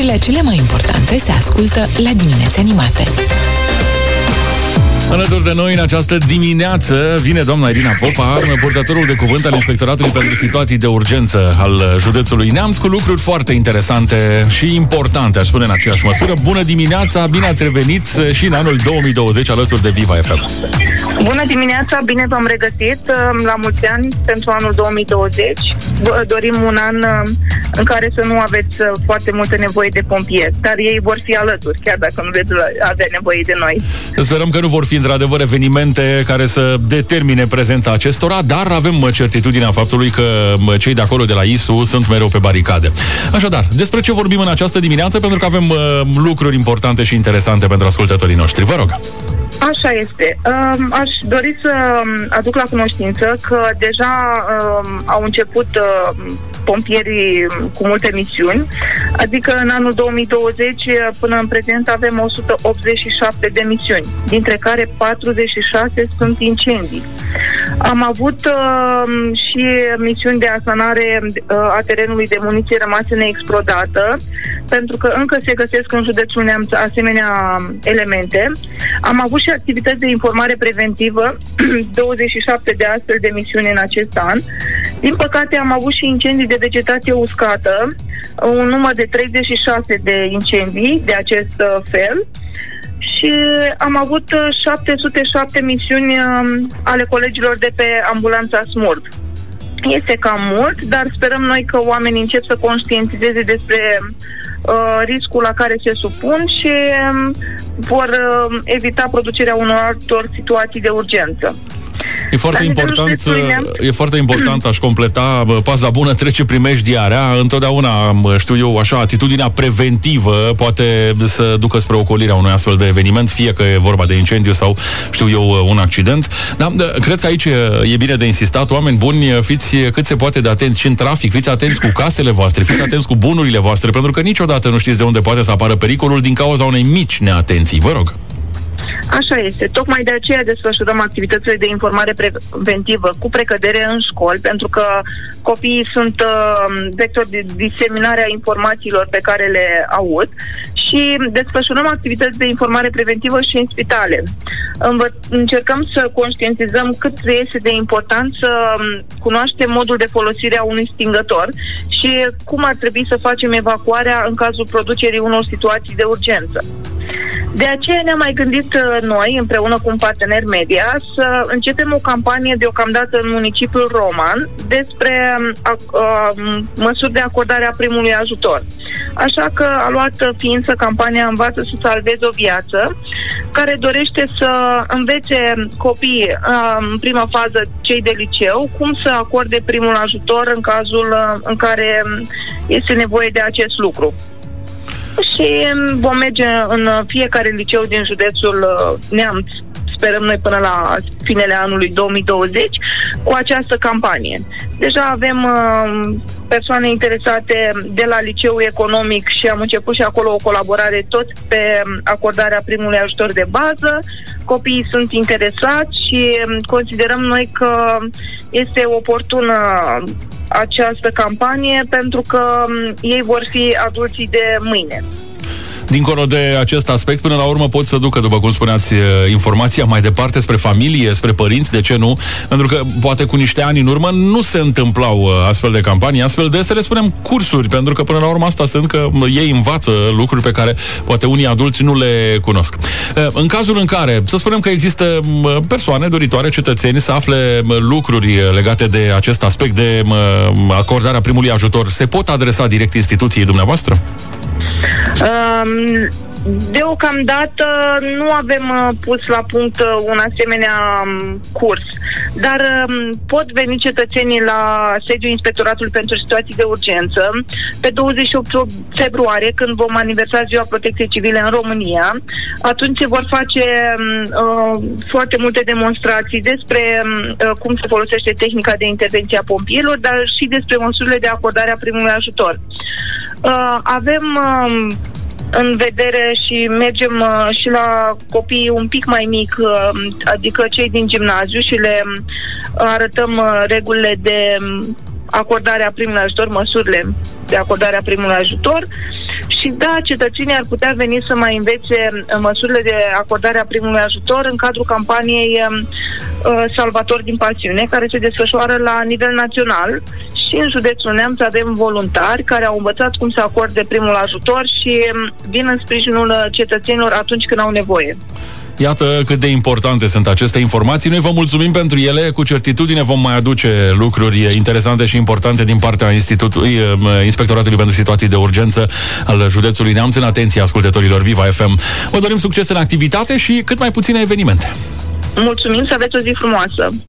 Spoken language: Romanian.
Știrile cele mai importante se ascultă la Dimineți Animate. Alături de noi în această dimineață vine doamna Irina Popa, purtătorul de cuvânt al Inspectoratului pentru Situații de Urgență al județului Neamț, cu lucruri foarte interesante și importante, aș spune în aceeași măsură. Bună dimineața, bine ați revenit și în anul 2020 alături de Viva FM. Bună dimineața, bine v-am regăsit, la mulți ani pentru anul 2020. Vă dorim un an în care să nu aveți foarte multă nevoie de pompieri, dar ei vor fi alături, chiar dacă nu veți avea nevoie de noi. Sperăm că nu vor fi într-adevăr evenimente care să determine prezența acestora, dar avem certitudinea faptului că cei de acolo de la ISU sunt mereu pe baricade. Așadar, despre ce vorbim în această dimineață, pentru că avem lucruri importante și interesante pentru ascultătorii noștri. Vă rog! Așa este. Aș dori să aduc la cunoștință că deja au început pompierii cu multe misiuni, adică în anul 2020 până în prezent avem 187 de misiuni, dintre care 46 sunt incendii. Am avut și misiuni de asanare a terenului de muniție rămasă neexplodată, pentru că încă se găsesc în județul Neamț asemenea elemente. Am avut și activități de informare preventivă, 27 de astfel de misiuni în acest an. Din păcate am avut și incendii de vegetație uscată, un număr de 36 de incendii de acest fel. Și am avut 707 misiuni ale colegilor de pe ambulanța Smurd. Este cam mult, dar sperăm noi că oamenii încep să conștientizeze despre riscul la care se supun și vor evita producerea unor altor situații de urgență. E foarte important, aș completa, paza bună trece primejdia. Întotdeauna, știu eu, așa, atitudinea preventivă poate să ducă spre ocolirea unui astfel de eveniment, fie că e vorba de incendiu sau, știu eu, un accident. Dar cred că aici e bine de insistat, oameni buni, fiți cât se poate de atenți și în trafic, fiți atenți cu casele voastre, fiți atenți cu bunurile voastre, pentru că niciodată nu știți de unde poate să apară pericolul din cauza unei mici neatenții. Vă rog! Așa este. Tocmai de aceea desfășurăm activitățile de informare preventivă cu precădere în școli, pentru că copiii sunt vectori de diseminare a informațiilor pe care le aud, și desfășurăm activități de informare preventivă și în spitale. Încercăm să conștientizăm cât este de important să cunoaștem modul de folosire a unui stingător și cum ar trebui să facem evacuarea în cazul producerii unor situații de urgență. De aceea ne-am mai gândit noi, împreună cu un partener media, să începem o campanie deocamdată în municipiul Roman despre măsuri de acordare a primului ajutor. Așa că a luat ființă campania Învață să salvezi o viață, care dorește să învețe copiii, în prima fază cei de liceu, cum să acorde primul ajutor în cazul în care este nevoie de acest lucru. Și vom merge în fiecare liceu din județul Neamț, sperăm noi până la finele anului 2020, cu această campanie. Deja avem persoane interesate de la liceul economic și am început și acolo o colaborare tot pe acordarea primului ajutor de bază. Copiii sunt interesați și considerăm noi că este oportună această campanie pentru că ei vor fi adulții de mâine. Dincolo de acest aspect, până la urmă pot să ducă, după cum spuneați, informația mai departe spre familie, spre părinți, de ce nu? Pentru că poate cu niște ani în urmă nu se întâmplau astfel de campanii, astfel de, să le spunem, cursuri, pentru că până la urmă asta sunt că ei învață lucruri pe care poate unii adulți nu le cunosc. În cazul în care, să spunem că există persoane doritoare, cetățeni, să afle lucruri legate de acest aspect de acordarea primului ajutor, se pot adresa direct instituției dumneavoastră? Deocamdată nu avem pus la punct un asemenea curs, dar pot veni cetățenii la sediul Inspectoratului pentru Situații de Urgență pe 28 februarie, când vom aniversa Ziua Protecției Civile în România. Atunci se vor face foarte multe demonstrații despre cum se folosește tehnica de intervenție a pompierilor, dar și despre măsurile de acordare a primului ajutor. Avem în vedere și mergem și la copii un pic mai mic, adică cei din gimnaziu, și le arătăm regulile de acordare a primului ajutor, măsurile de acordare a primului ajutor, Și da, cetățenii ar putea veni să mai învețe măsurile de acordare a primului ajutor în cadrul campaniei Salvator din Pasiune, care se desfășoară la nivel național. Și în județul Neamț avem voluntari care au învățat cum să acorde primul ajutor și vin în sprijinul cetățenilor atunci când au nevoie. Iată cât de importante sunt aceste informații. Noi vă mulțumim pentru ele. Cu certitudine vom mai aduce lucruri interesante și importante din partea Inspectoratului pentru Situații de Urgență al județului Neamț în atenția ascultătorilor Viva FM. Vă dorim succes în activitate și cât mai puține evenimente. Mulțumim, să aveți o zi frumoasă!